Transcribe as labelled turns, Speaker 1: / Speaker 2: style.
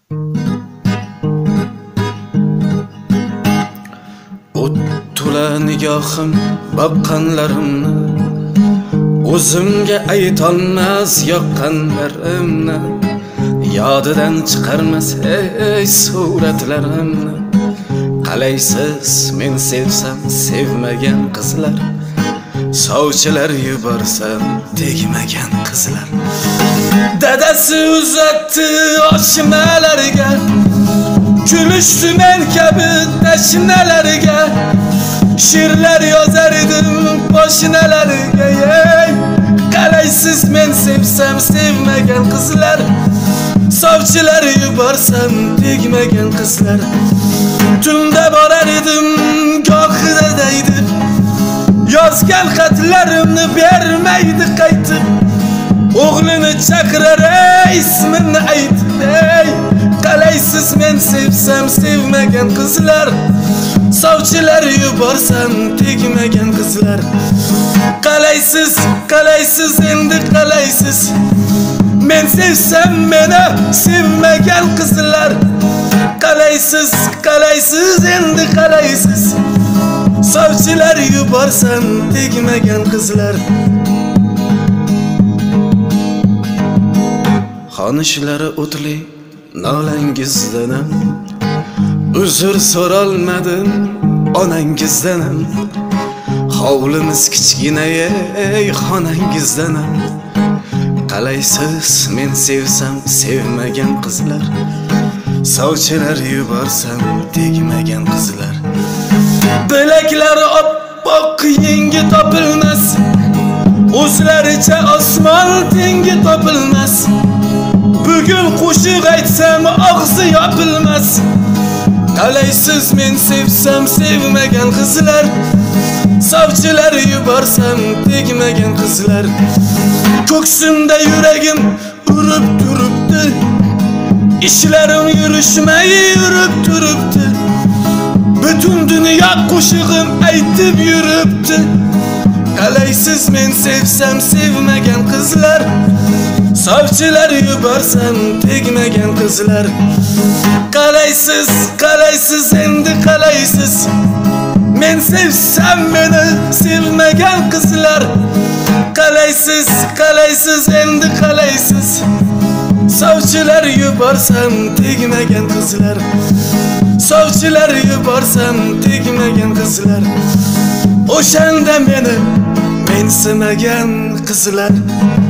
Speaker 1: O'ttula nigohim boqqanlarimni, o'zimga aytolmas yoqqanlarimni, yodidan chiqarmas ey suratlarimni. Qalaysiz men sevsam sevmagan qizlar, sovchilar yuborsam tegmagan qizlar. Dadasi uzatdi oshmalarga, kulishdi men kabi tashnalarga. She'rlar yozar edim poshnalarga. Qalaysiz men sevsam sevmagan qizlar, sovchilar yuborsam tegmagan qizlar. Tunda borar edim gohida deydi, yozgan xatlarimni bermaydi qaytib. O'g'lini chaqirar ismini aytib, qalaysiz men sevsam sevmagan qizlar, sovchilar yuborsam tegmagan qizlar. Qalaysiz, qalaysiz endi qalaysiz, men sevsam meni sevmagan qizlar. Qalaysiz, qalaysiz endi qalaysiz, sovchilar yuborsam tegmagan qizlar. Xonishlari o'tli nolangizdanam, uzr so'rolmadim onangizdanam. Hovlimiz kichkina ey xonangizdanam. Qalaysiz men sevsam sevmagan qizlar, sovchilar yuborsam tegmagan qizlar. Bilaklari oppoq yengi topilmas, o'zlaricha osmon tengi topilmas. Bugun qo'shiq aytsam og'zi yopilmas. Qalaysiz men sevsam sevmagan qizlar, sovchilar yuborsam tegmagan qizlar. Ko'ksimda yuragim urib turibdi, ishlarim yurishmay yurib turibdi. Butun dunyo qo'shig'im aytib yuribdi. Qalaysiz men sevsam sevmagan qizlar, sovchilar yuborsam tegmagan qizlar. Qalaysiz, qalaysiz endi qalaysiz, men sevsam meni sevmagan qizlar. Qalaysiz, qalaysiz endi qalaysiz, sovchilar yuborsam tegmagan qizlar. Sovchilar yuborsam tegmagan qizlar. O'shanda meni mensimagan qizlar.